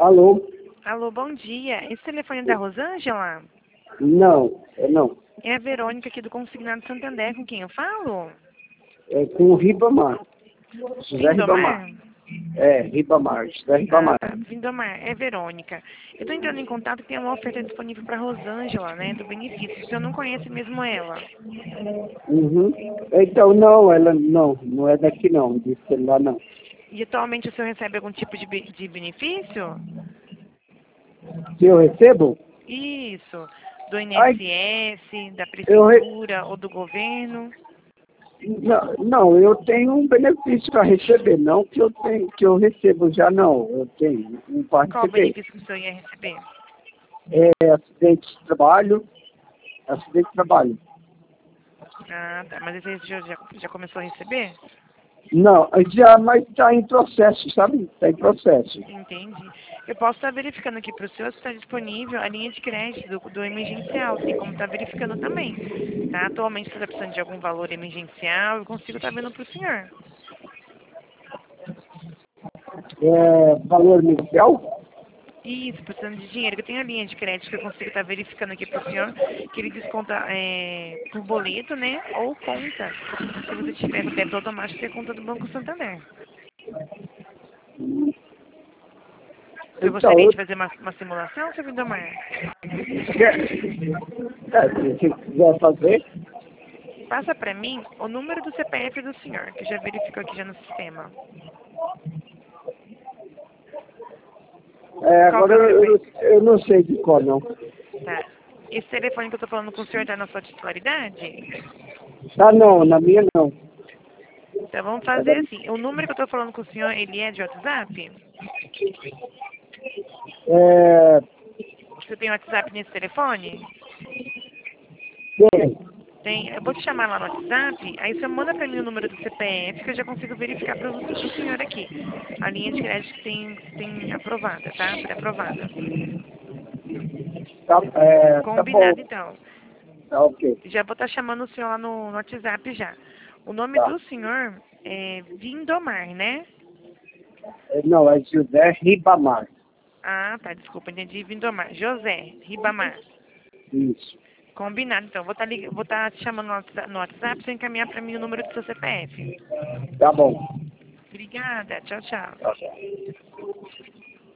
Alô? Alô, bom dia. Esse telefone é da Rosângela? Não, É a Verônica aqui do Consignado Santander, com quem eu falo? é com o Ribamar. José Ribamar. Vindomar? Ribamar, José Ah, Ribamar. tá. Vindomar, é Verônica. Eu estou entrando em contato que tem uma oferta disponível para Rosângela, né, do benefício. O senhor não conhece mesmo ela? Uhum. Então, não, ela não é daqui não, disse lá não. E atualmente o senhor recebe algum tipo de benefício? Se eu recebo? Isso. Do Ai, INSS, da eu, re- prefeitura ou do governo? não, eu tenho um benefício para receber, não que eu tenho, que eu recebo já não, eu tenho um para Qual o receber. benefício que o senhor ia receber? É acidente de trabalho, acidente de trabalho. Ah, tá. Mas esse aí já começou a receber? Não, já, mas está em processo, sabe? Está em processo. Entendi. Eu posso estar verificando aqui para o senhor se está disponível a linha de crédito do emergencial, tem como estar verificando também. Tá? Atualmente você está precisando de algum valor emergencial, eu consigo estar vendo para o senhor. Valor inicial? Isso, precisando de dinheiro. Eu tenho a linha de crédito que eu consigo estar verificando aqui para o senhor, que ele desconta por boleto, né? Ou conta. Se você tiver o débito automático, que é a conta do Banco Santander. Você Então, gostaria eu, de fazer uma simulação, seu Vindomar? se quiser fazer, Passa para mim o número do CPF do senhor, que já verificou aqui já no sistema. Qual que agora é o CPF? eu não sei de qual não. Tá. Esse telefone que eu tô falando com o senhor tá na sua titularidade? Tá não, na minha não. Então vamos É da- fazer assim. O número que eu tô falando com o senhor, ele é de WhatsApp? é, Você tem WhatsApp nesse telefone? tem. Tem. Eu vou te chamar lá no WhatsApp, aí você manda para mim o número do CPF que eu já consigo verificar para o senhor aqui. A linha de crédito que tem aprovada, tá? Pré-aprovada. Tá bom. Combinado então. Tá ok. Já vou estar chamando o senhor lá no WhatsApp já. O nome Tá. do senhor é Vindomar, né? Não, é José Ribamar. Ah, tá, desculpa, entendi. Vindomar. José Ribamar. Isso. Combinado, então. Vou estar te chamando no WhatsApp para encaminhar para mim o número do seu CPF. Tá bom. Obrigada. Tchau, tchau. Tá.